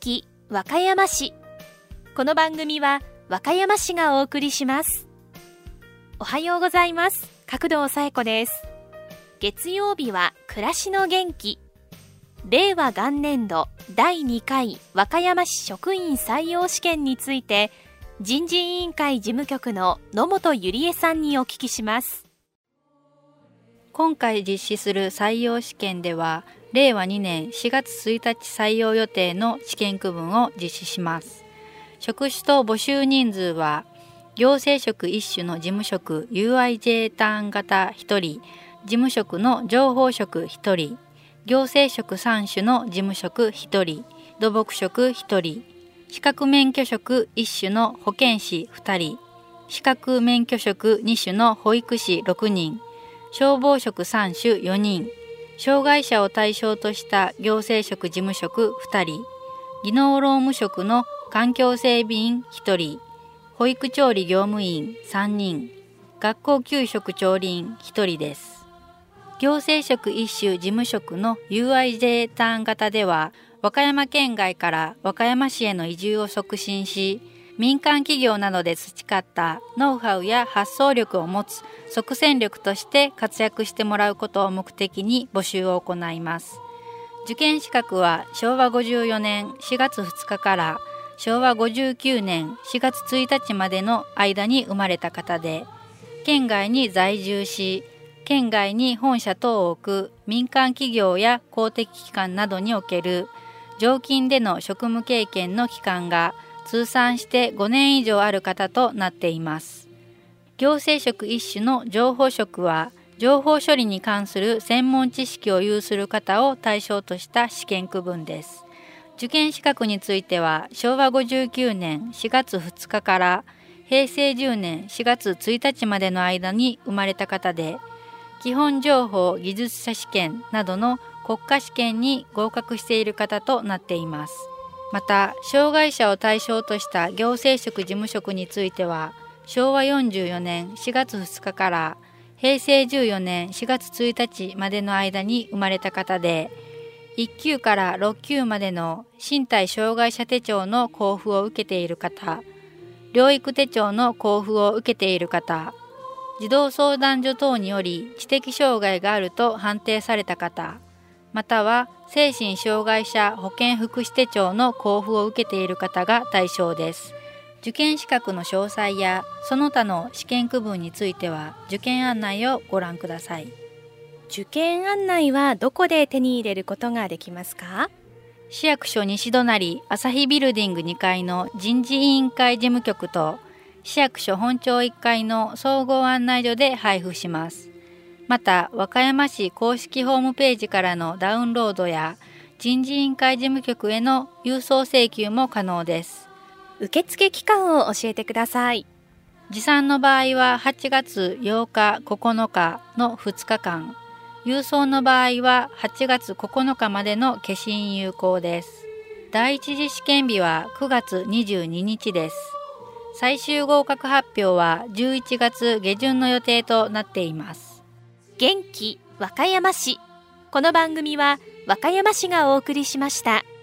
気和歌山市。この番組は和歌山市がお送りします。おはようございます。角堂紗恵子です。月曜日は暮らしの元気。令和元年度第2回和歌山市職員採用試験について、人事委員会事務局の野本ゆりえさんにお聞きします。 今回実施する採用試験では、令和2年4月1日採用予定の試験区分を実施します。職種と募集人数は、行政職1種の事務職 UIJ ターン型1人、事務職の情報職1人、行政職3種の事務職1人、土木職1人、資格免許職1種の保健師2人、資格免許職2種の保育士6人、消防職3種4人、障害者を対象とした行政職事務職2人、技能労務職の環境整備員1人、保育調理業務員3人、学校給食調理員1人です。行政職一種事務職の UIJ ターン型では、和歌山県外から和歌山市への移住を促進し、民間企業などで培ったノウハウや発想力を持つ即戦力として活躍してもらうことを目的に募集を行います。受験資格は昭和54年4月2日から昭和59年4月1日までの間に生まれた方で、県外に在住し、県外に本社等を置く民間企業や公的機関などにおける常勤での職務経験の期間が通算して5年以上ある方となっています。行政職一種の情報職は、情報処理に関する専門知識を有する方を対象とした試験区分です。受験資格については、昭和59年4月2日から平成10年4月1日までの間に生まれた方で、基本情報技術者試験などの国家試験に合格している方となっています。また、障害者を対象とした行政職事務職については、昭和44年4月2日から平成14年4月1日までの間に生まれた方で、1級から6級までの身体障害者手帳の交付を受けている方、療育手帳の交付を受けている方、児童相談所等により知的障害があると判定された方、または精神障害者保健福祉手帳の交付を受けている方が対象です。受験資格の詳細やその他の試験区分については受験案内をご覧ください。 受験案内はどこで手に入れることができますか？ 市役所西隣朝日ビルディング2階の人事委員会事務局と市役所本庁1階の総合案内所で配布します。また、和歌山市公式ホームページからのダウンロードや人事委員会事務局への郵送請求も可能です。 受付期間を教えてください。 持参の場合は8月8日9日の2日間、郵送の場合は8月9日までの消印有効です。第一次試験日は9月22日です。最終合格発表は11月下旬の予定となっています。 元気和歌山市。この番組は和歌山市がお送りしました。